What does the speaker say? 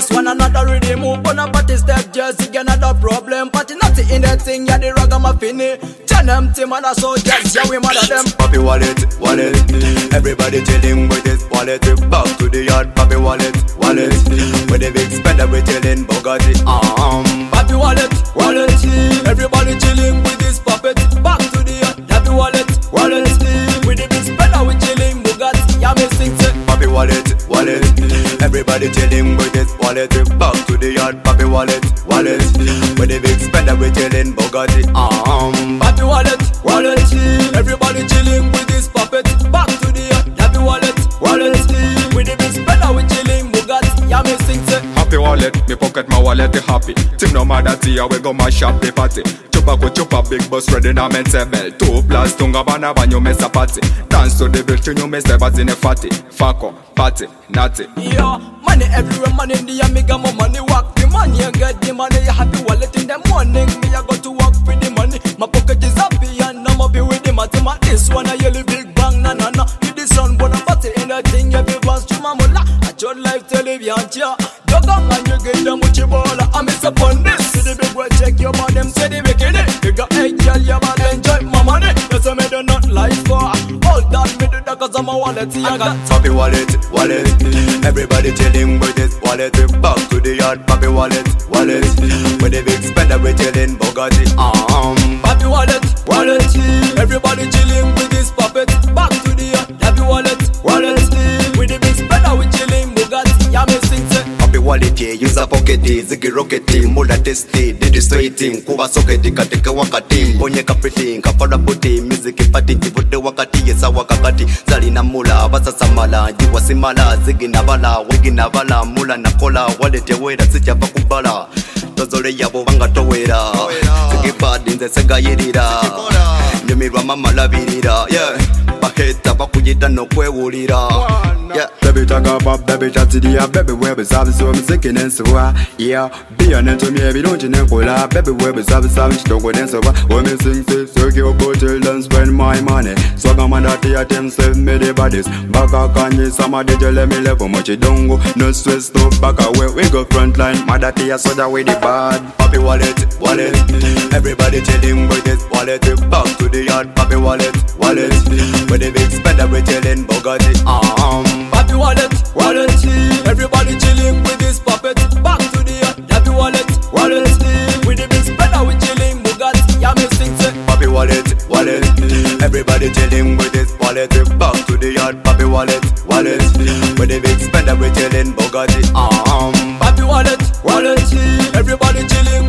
this one another rhythm. Move on a party step, just get another problem. Party nothing in that thing, yeah, the ragamuffin. John empty, man, I saw just, yeah, we mother them. Papi wallet, wallet. Everybody chilling with this wallet. Back to the yard, papi wallet, wallet. With the big spender, we chilling Bugatti. Papi wallet, wallet. Everybody chilling with this puppet. Back to the yard, papi wallet, wallet. With the big spender, we chilling Bugatti. Yeah, me sing say. Papi wallet, wallet. Everybody chilling with this wallet. Back to the yard, papi wallet, wallet. With the big spender, we chilling Bugatti. Papi wallet, wallet. Everybody chilling with this puppet. Back to the yard, papi wallet, wallet. With the big spender, we chilling Bugatti. Yeah, me sing say. Happy wallet, me pocket my wallet the happy. Team no matter tea, we go my shop the party. Chupa big bus ready na men sevel. 2 plus tunga bana banyo me sapati. Dance to the beat you me step in a fatty. Fako, party, natty. Yeah, money everywhere, money in the amiga, more money walk the money and get the money. You happy wallet in the morning, me I got to work with the money. My pocket is happy and I'm be with the mathema. This one a yellow big bang na na na. With the sun, but I'm party in the thing everyone's to my mula. I just live television, yeah. Dog on and you get them with your baller. I miss upon this. See the big boy check your man, them say the bikini. You got a girl, you man enjoy my money. Yes, I made a not life for. Hold that me do that cause I'm a wallet. I got papi wallet, wallet. Everybody chilling with this wallet. Back to the yard, papi wallet, wallet. With the big spender, we chilling Bugatti. Papi wallet, wallet. Everybody chilling with this puppet. Back to the yard, papi wallet, wallet. With the big spender, we chilling Bugatti. Yeah, me sing say. Papi wallet, use a pocket, ziggy rocket, mula testy, did straighting, kuva socket, kateka wakati, ponye kapiti, kapara puti, music party, tibude wakati, yesa wakakati, zalina mula, basa samala, jiwa simala, ziggy navala, wigi navala, mula nakola, wallet ya wera, sija pakubala, tozole yabo wanga towera, ziggy bad in the sega yedira, nyemirwa mama labirira, yeah, baheta bakujita no kwewulira, yeah. Baby talk about baby chat to the baby web is up so I'm thinking and so yeah be on to me every don't you know baby web is up so I'm don't go dance over when me sing say so you go to and spend my money so come on that the attempt save me the bodies back a can you somebody just let me level much you don't go no stress no back away we go front line mother tea so that way the bad papi wallet wallet everybody chilling with this wallet back to the yard papi wallet wallet with the big spender we chilling Bugatti papi wallet, wallet. Everybody chilling with this puppet. Back to the yard, papi wallet, wallet. With the big spender, we chilling Bugatti. Yeah, me sing say. Papi wallet, wallet. Everybody chilling with this wallet. Back to the yard, papi wallet, wallet. With the big spender, we chilling Bugatti. Papi wallet, wallet. Everybody chilling